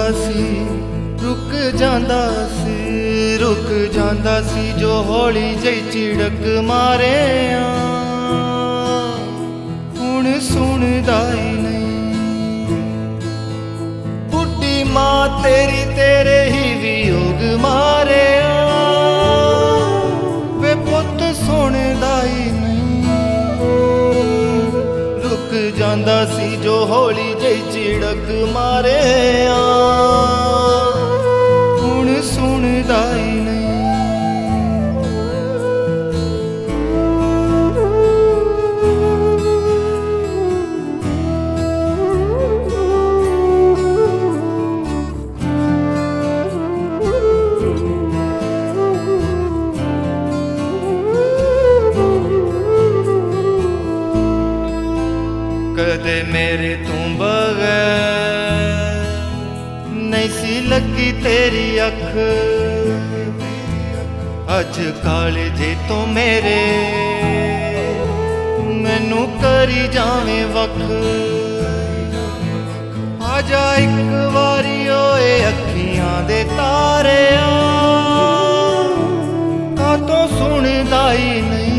सी रुक जांदा सी, रुक जांदा सी जो हौली जही झिड़क मारे हुण सुनदा ही नहीं। बुढ़ी मां तेरी तेरे ही वियोग मारे वे पुत सुनदा ही नहीं। रुक जांदा सी जो हौली जही झिड़क मारे हुण सुनदा ही नहीं। कदे मेरे तू बगैर नहीं सी लगी तेरी अख, अज काले जे तो मेरे मैनू करी जावे वख। आजा एक वारी ओए अखियां दे तारे तो सुनदा ही नहीं।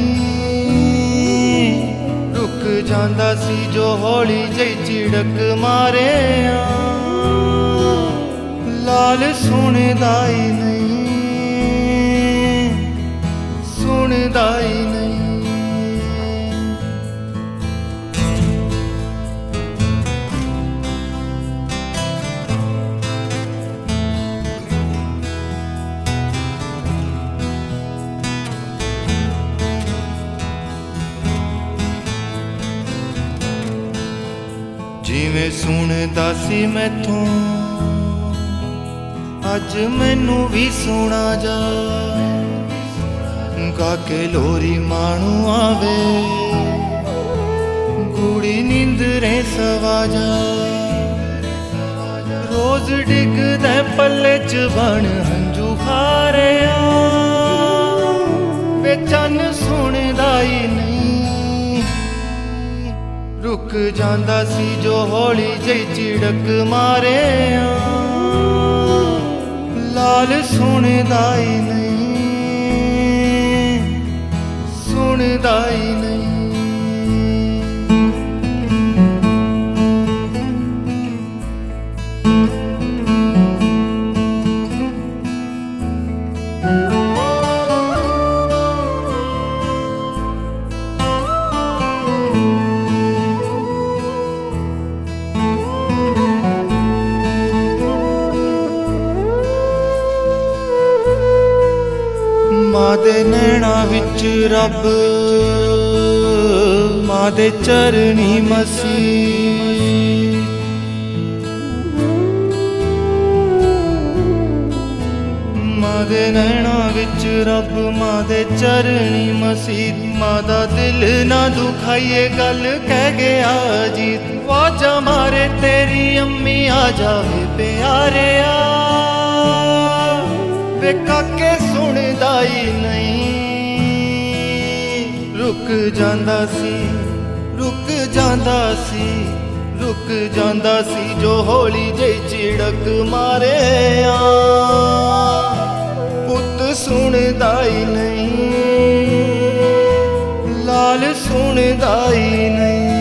रुक जांदा सी जो हौली जही झिड़क मारे लाल सुनदा ही नहीं, सुनदा ही नहीं। जिवें सुनदा सी मैथों अज मैनू भी सुना जा, गा के लोरी मानू आवे गूड़ी नींदरें सवा जा। रोज डिगदे पल्ले च बन हंजू खारे वे चन्न सुनदा ही नहीं। रुक जांदा सी जो हौली जही झिड़क मारे लाल सुनदा ही नहीं, सुनदा ही नहीं। मां दे नैना विच रब मां दे चरणी मसी, मां दे नैना विच रब मां दे चरणी मसीत। मां दा दिल ना दुखाइए गल कह गया जी, वाजा मारे तेरी अम्मी आ जावे प्यारे वे काके सुनदा ही नहीं। रुक जांदा सी, रुक जांदा सी, रुक जांदा सी जो हौली जही झिड़क मारे पुत सुनदा ही नहीं, लाल सुनदा ही नहीं।